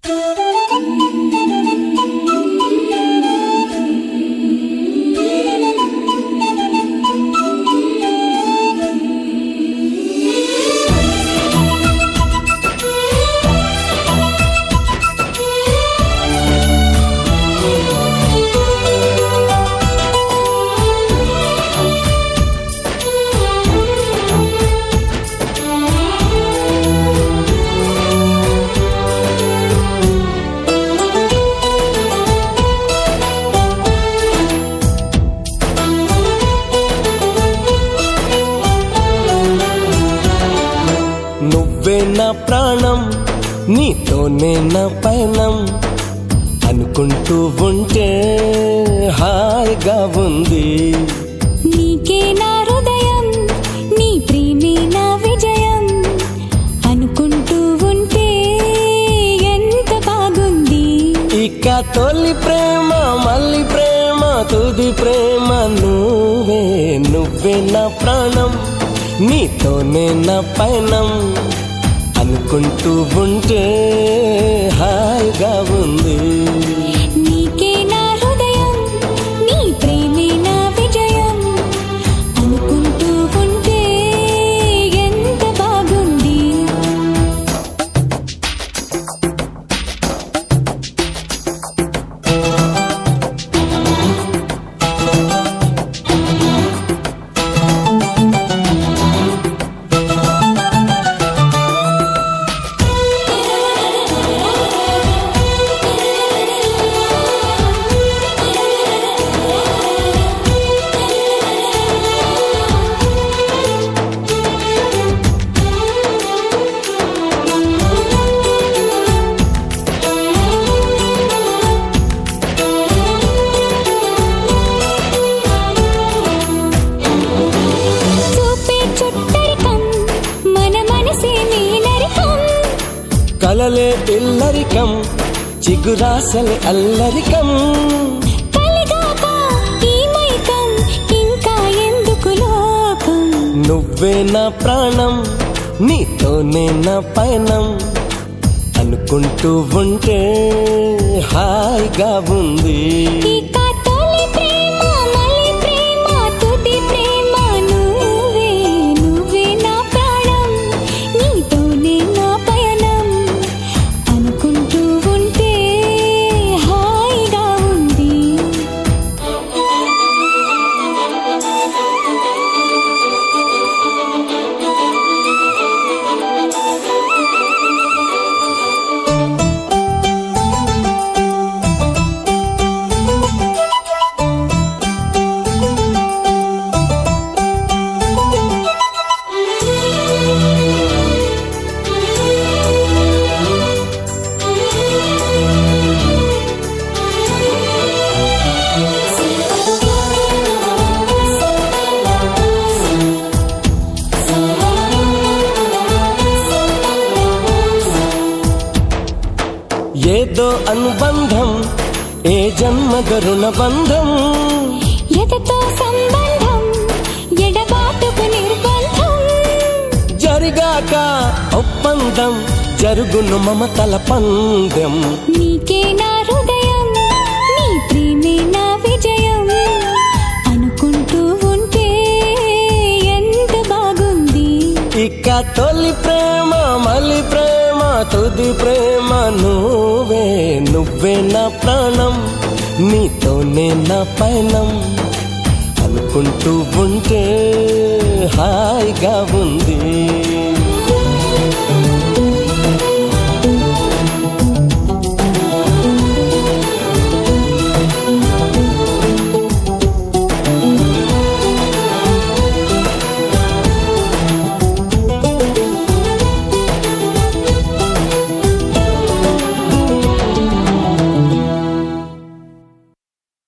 నువ్వే నా ప్రాణం, నీతోనే నా పయనం, అనుకుంటూ ఉంటే హాయిగా ఉంది. నీకే నా హృదయం, నీ ప్రేమే నా విజయం, అనుకుంటూ ఉంటే ఎంత బాగుంది. ఇక తొలి ప్రేమ మళ్ళీ ప్రేమ తుది ప్రేమ నువ్వే. నువ్వే నా ప్రాణం, నీతోనే నా పయనం, అనుకుంటూ ఉంటే హాయిగా ఉంది. నీకే నా హృదయం, నీ ప్రేమే నా విజయం, అనుకుంటూ ఉంటే ఎంత బాగుంది. కలలే పిల్లరికం, చిగురాసలే అల్లరికం, కలిగాక ఈ మైకం ఇంకా ఎందుకు లోకం. నువ్వే నా ప్రాణం, నీతోనే నా పయనం, అనుకుంటూ ఉంటే హాయిగా ఉంది. ఇక తొలి ప్రేమ మళ్ళీ ప్రేమ తుది ప్రేమ నువ్వే. నువ్వే నా ప్రాణం, నీతోనే నా పయనం, అనుకుంటూ ఉంటే హాయిగా ఉంది. ఏదో అనుబంధం, ఏ జన్మద రుణబంధం, ఎదతో సంబంధం, ఎడబాటుకు నిర్బంధం, జరిగాక ఒప్పందం, జరుగును మమతల పందెం. నీకే నా హృదయం, నీ ప్రేమే నా విజయం, అనుకుంటూ ఉంటే ఎంత బాగుంది. ఇక తొలి ప్రేమ మళ్ళీ ప్రేమ తుది ప్రేమ నువ్వే. నువ్వే నా ప్రాణం, నీతోనే నా పయనం, అనుకుంటూ ఉంటే హాయిగా